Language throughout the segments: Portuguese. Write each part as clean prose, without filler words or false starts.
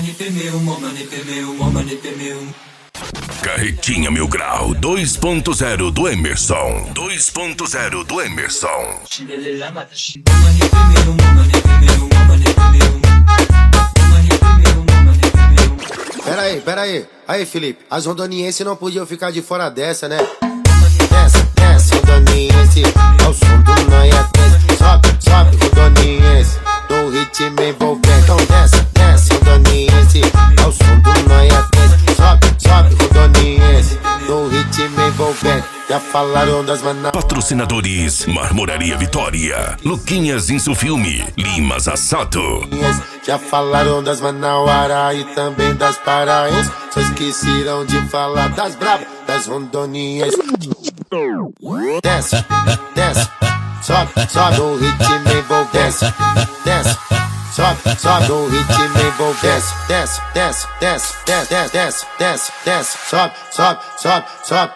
Carretinha Mil Grau 2.0 do Emerson. 2.0 do Emerson. Pera aí. Aí, Felipe, as rondonienses não podiam ficar de fora dessa, né? Desce, rondoniense, ao som do Noia 3. Sobe, rondoniense, no ritmo envolvente. Então desce, rondoniense, ao som do Noia 3. Sobe, rondoniense, no ritmo envolvente. Já falaram das manas. Patrocinadores: Marmoraria Vitória, Luquinhas Insufilme, Limas Assato. Já falaram das Manauara e também das paraenses. Só esqueceram de falar das bravas, das rondonienses. Desce, sobe no ritmo envolvente. Desce, sobe no ritmo envolvente. Desce, sobe.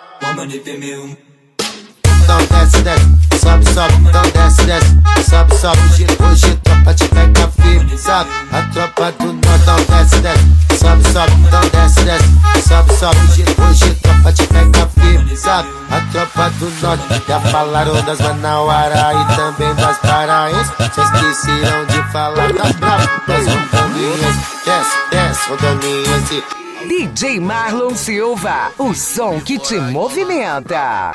Então desce, sobe, então desce, sobe, hoje tropa te pega firme, sabe? A tropa do norte, então desce, sobe, então desce, sobe, hoje tropa te pega firme, sabe? A tropa do norte, já falaram das Manauara e também das paraenses, só esqueceram de falar das bravas, das rondonienses. Desce, rondoniense. DJ Marlon Silva, o som que te movimenta.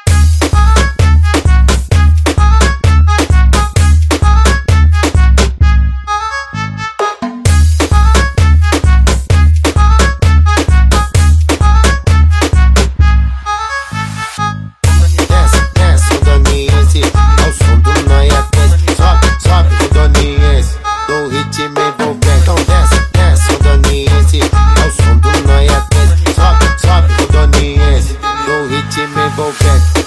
Desce, rondoniense, ao som do Noia 3. Sobe, rondoniense, no ritmo envolvente. Então desce, rondoniense, ao som do Noia 3. Sobe, rondoniense, no ritmo envolvente.